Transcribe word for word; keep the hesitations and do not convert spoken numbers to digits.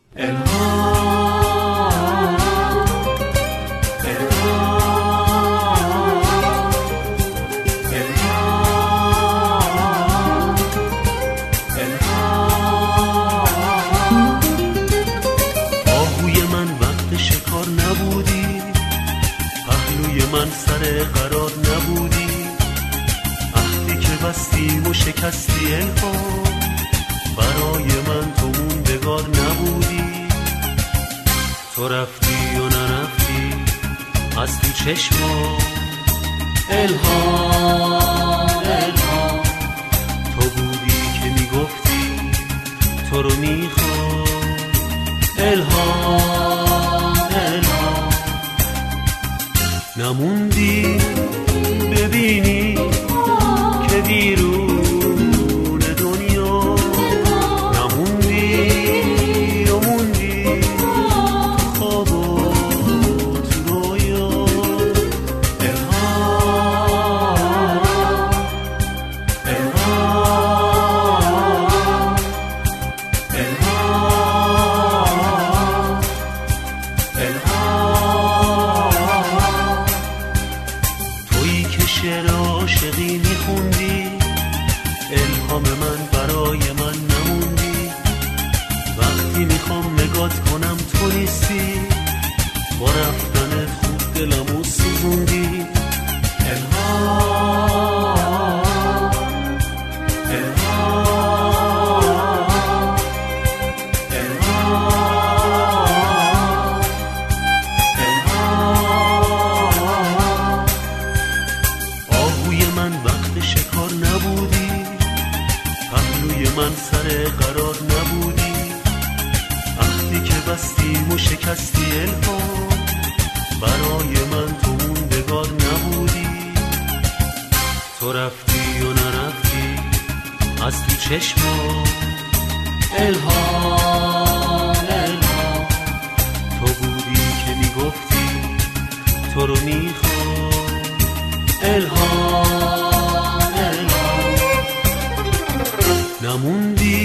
من سر قرار نبودی، عهدی که بستیم و شکستی الهام، برای من تو موندگار نبودی. تو رفتی و نرفتی از تو چشما، الهام الهام تو بودی که میگفتی تو رو میخوام، الهام الهام نموندی ببینی که بیرون دنیا نموندی و موندی تو خواب و تو رویا، الهام الهام الهام الهام تویی که شعر عاشقی میخوندی، الهام من برای من نموندی. وقتی میخوام نگات کنم تو نیستی، با رفتنت خوب دلمو سوزوندی، الهام الهام الهام الهام آهوی من وقت شکار نبودی، پهلوی من سر قرار نبودی، عهدی که بستیم و شکستی الهام، برای من تو موندگار نبودی. تو رفتی و نرفتی از تو چشما، الهام الهام تو بودی که میگفتی تو رو میخوام، الهام الهام نموندی